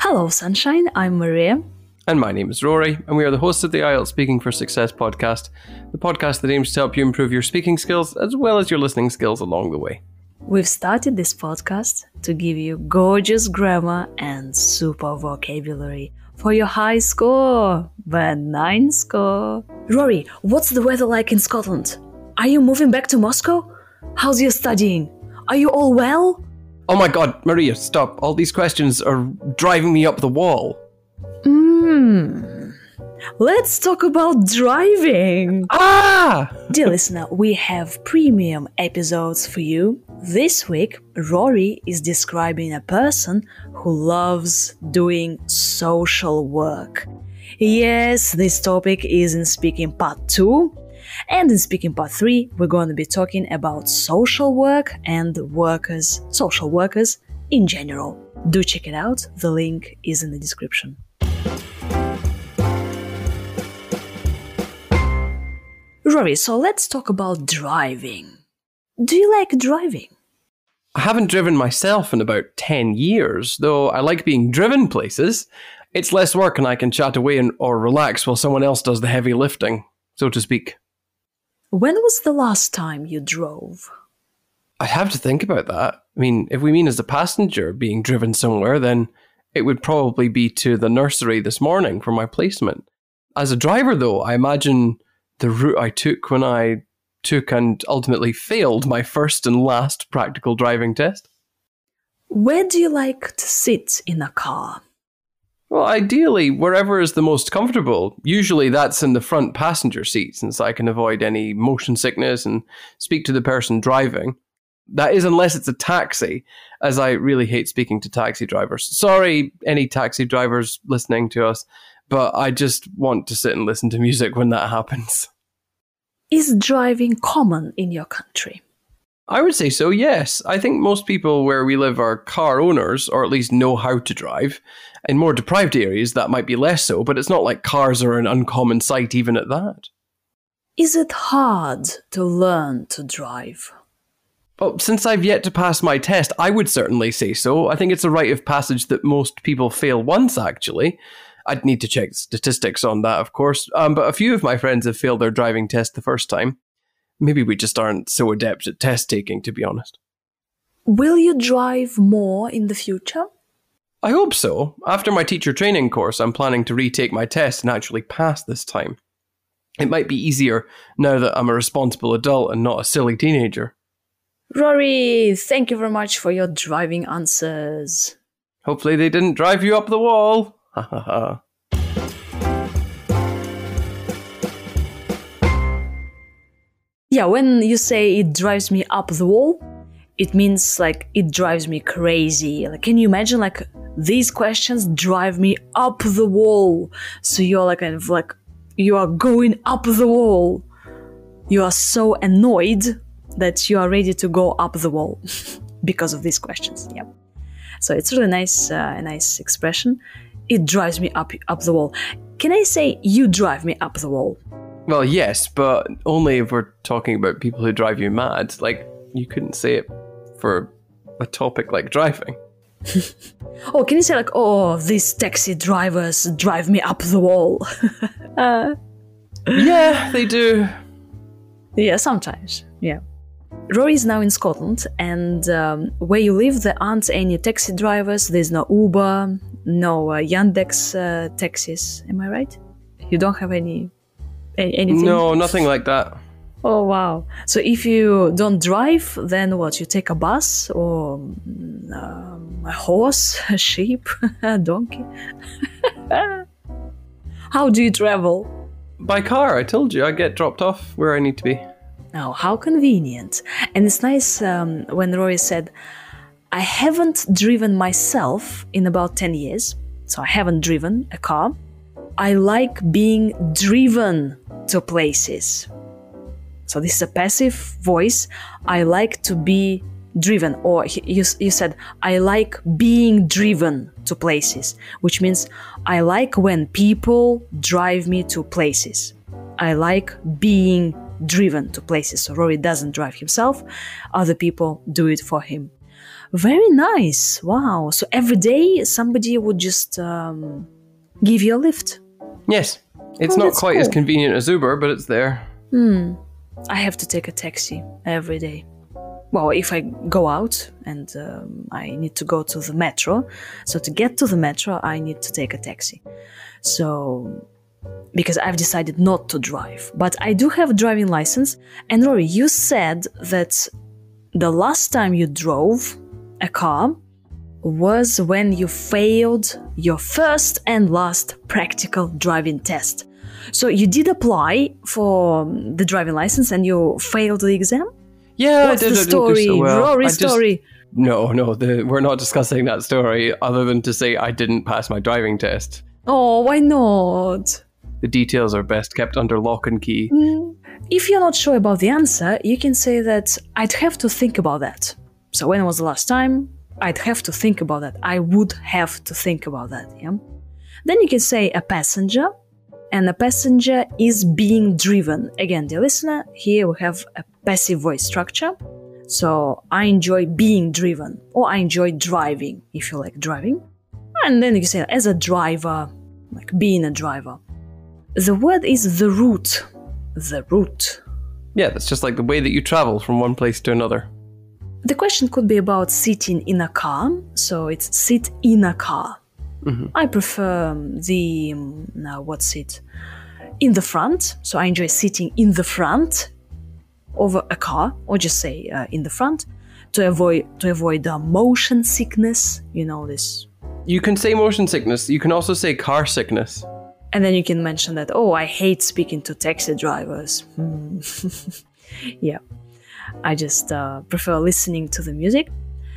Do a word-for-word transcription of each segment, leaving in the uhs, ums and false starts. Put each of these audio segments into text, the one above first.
Hello, Sunshine. I'm Maria. And my name is Rory, and we are the hosts of the I E L T S Speaking for Success podcast, the podcast that aims to help you improve your speaking skills as well as your listening skills along the way. We've started this podcast to give you gorgeous grammar and super vocabulary for your high score, but nine score. Rory, what's the weather like in Scotland? Are you moving back to Moscow? How's your studying? Are you all well? Oh my god, Maria, stop. All these questions are driving me up the wall. Hmm. Let's talk about driving. Ah! Dear listener, we have premium episodes for you. This week, Rory is describing a person who loves doing social work. Yes, this topic is in Speaking Part two. And in Speaking Part three, we're going to be talking about social work and workers, social workers in general. Do check it out. The link is in the description. Rory, so let's talk about driving. Do you like driving? I haven't driven myself in about ten years, though I like being driven places. It's less work and I can chat away and, or relax while someone else does the heavy lifting, so to speak. When was the last time you drove? I'd have to think about that. I mean, if we mean as a passenger being driven somewhere, then it would probably be to the nursery this morning for my placement. As a driver, though, I imagine the route I took when I took and ultimately failed my first and last practical driving test. Where do you like to sit in a car? Well, ideally, wherever is the most comfortable. Usually that's in the front passenger seat, since I can avoid any motion sickness and speak to the person driving. That is unless it's a taxi, as I really hate speaking to taxi drivers. Sorry, any taxi drivers listening to us, but I just want to sit and listen to music when that happens. Is driving common in your country? I would say so, yes. I think most people where we live are car owners, or at least know how to drive. In more deprived areas, that might be less so, but it's not like cars are an uncommon sight even at that. Is it hard to learn to drive? Well, since I've yet to pass my test, I would certainly say so. I think it's a rite of passage that most people fail once, actually. I'd need to check statistics on that, of course, um, but a few of my friends have failed their driving test the first time. Maybe we just aren't so adept at test taking, to be honest. Will you drive more in the future? I hope so. After my teacher training course, I'm planning to retake my test and actually pass this time. It might be easier now that I'm a responsible adult and not a silly teenager. Rory, thank you very much for your driving answers. Hopefully they didn't drive you up the wall. Ha ha ha. Yeah, when you say it drives me up the wall, it means like it drives me crazy. Like, can you imagine like these questions drive me up the wall? So you're like kind of like you are going up the wall. You are so annoyed that you are ready to go up the wall because of these questions. Yeah. So it's really nice, uh, a nice expression. It drives me up up the wall. Can I say you drive me up the wall? Well, yes, but only if we're talking about people who drive you mad. Like, you couldn't say it for a topic like driving. Oh, can you say like, oh, these taxi drivers drive me up the wall? uh, yeah, they do. Yeah, sometimes, yeah. Rory is now in Scotland, and um, where you live, there aren't any taxi drivers. There's no Uber, no uh, Yandex uh, taxis. Am I right? You don't have any, any anything? No, nothing like that. Oh, wow. So if you don't drive, then what? You take a bus or um, a horse, a sheep, a donkey? How do you travel? By car, I told you. I get dropped off where I need to be. Oh, how convenient. And it's nice um, when Rory said, I haven't driven myself in about ten years, so I haven't driven a car. I like being driven to places. So this is a passive voice. I like to be driven. Or you, you said, I like being driven to places, which means I like when people drive me to places. I like being driven to places. So Rory doesn't drive himself. Other people do it for him. Very nice. Wow. So every day somebody would just um, give you a lift. Yes. It's Oh, not that's quite as cool. convenient as Uber, but it's there. Hmm. I have to take a taxi every day. Well, if I go out and um, I need to go to the metro, so to get to the metro, I need to take a taxi. So, because I've decided not to drive. But I do have a driving license. And Rory, you said that the last time you drove a car was when you failed your first and last practical driving test. So you did apply for the driving license and you failed the exam? Yeah, What's I did, the I didn't do story? so well. Rory I just- story. No, no, the, we're not discussing that story other than to say I didn't pass my driving test. Oh, why not? The details are best kept under lock and key. If you're not sure about the answer, you can say that I'd have to think about that. So when was the last time? I'd have to think about that. I would have to think about that, yeah? Then you can say a passenger, and a passenger is being driven. Again, dear listener, here we have a passive voice structure. So I enjoy being driven, or I enjoy driving, if you like driving. And then you can say as a driver, like being a driver. The word is the route. The route. Yeah, that's just like the way that you travel from one place to another. The question could be about sitting in a car, so it's sit in a car. Mm-hmm. I prefer the, um, now what seat? In the front, so I enjoy sitting in the front of a car, or just say uh, in the front, to avoid to avoid uh, motion sickness, you know this. You can say motion sickness. You can also say car sickness. And then you can mention that, oh, I hate speaking to taxi drivers. Hmm. Yeah, I just uh, prefer listening to the music.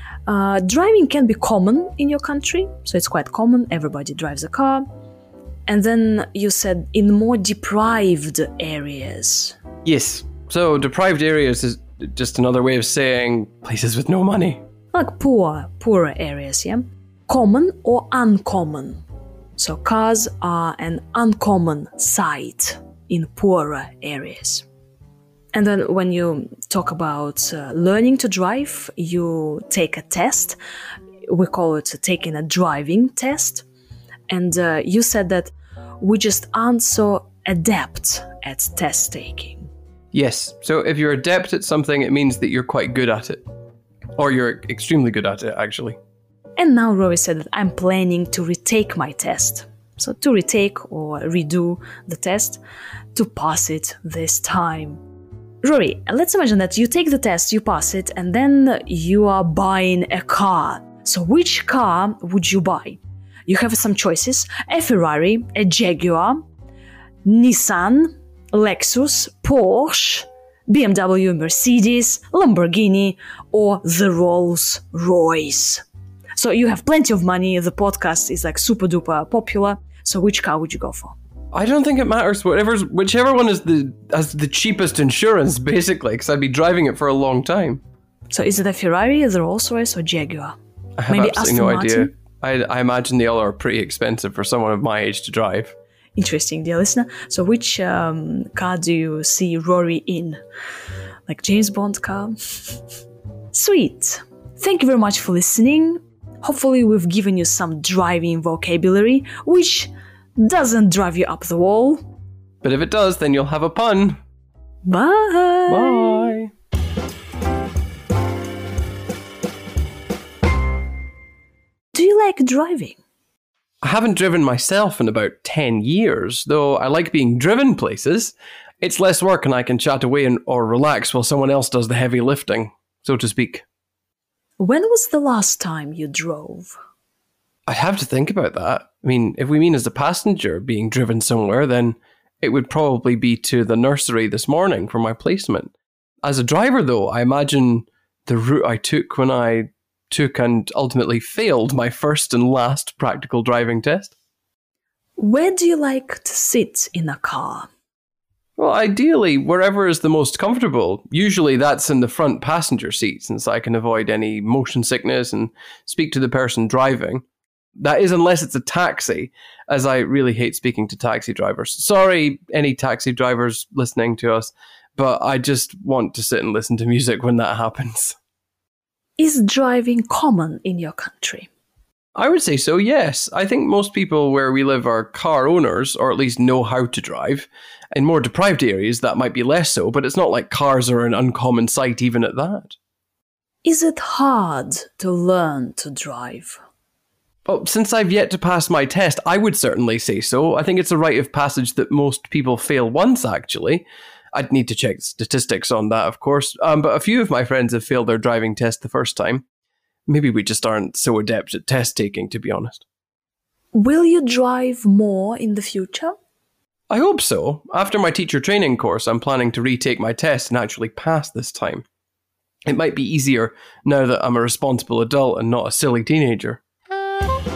Uh, driving can be common in your country, so it's quite common. Everybody drives a car. And then you said in more deprived areas. Yes. So deprived areas is just another way of saying places with no money. Like poor, poorer areas, yeah? Common or uncommon. So cars are an uncommon sight in poorer areas. And then when you talk about uh, learning to drive, you take a test. We call it taking a driving test. And uh, you said that we just aren't so adept at test taking. Yes. So if you're adept at something, it means that you're quite good at it. Or you're extremely good at it, actually. And now Rory said that I'm planning to retake my test. So to retake or redo the test to pass it this time. Rory, let's imagine that you take the test, you pass it, and then you are buying a car. So which car would you buy? You have some choices: a Ferrari, a Jaguar, Nissan, Lexus, Porsche, B M W, Mercedes, Lamborghini, or the Rolls-Royce. So you have plenty of money, the podcast is like super duper popular, so which car would you go for? I don't think it matters. Whatever's, whichever one is the has the cheapest insurance, basically, because I'd be driving it for a long time. So is it a Ferrari, the Rolls-Royce, or Jaguar? I have Maybe absolutely Aston no Martin? idea. I, I imagine they all are pretty expensive for someone of my age to drive. Interesting, dear listener. So which um, car do you see Rory in? Like James Bond car? Sweet. Thank you very much for listening. Hopefully we've given you some driving vocabulary, which doesn't drive you up the wall. But if it does, then you'll have a pun. Bye! Bye! Do you like driving? I haven't driven myself in about ten years, though I like being driven places. It's less work and I can chat away and, or relax while someone else does the heavy lifting, so to speak. When was the last time you drove? I'd have to think about that. I mean, if we mean as a passenger being driven somewhere, then it would probably be to the nursery this morning for my placement. As a driver, though, I imagine the route I took when I took and ultimately failed my first and last practical driving test. Where do you like to sit in a car? Well, ideally, wherever is the most comfortable. Usually that's in the front passenger seat, since I can avoid any motion sickness and speak to the person driving. That is, unless it's a taxi, as I really hate speaking to taxi drivers. Sorry, any taxi drivers listening to us, but I just want to sit and listen to music when that happens. Is driving common in your country? I would say so, yes. I think most people where we live are car owners, or at least know how to drive. In more deprived areas, that might be less so, but it's not like cars are an uncommon sight even at that. Is it hard to learn to drive? Well, since I've yet to pass my test, I would certainly say so. I think it's a rite of passage that most people fail once, actually. I'd need to check statistics on that, of course, um, but a few of my friends have failed their driving test the first time. Maybe we just aren't so adept at test taking, to be honest. Will you drive more in the future? I hope so. After my teacher training course, I'm planning to retake my test and actually pass this time. It might be easier now that I'm a responsible adult and not a silly teenager.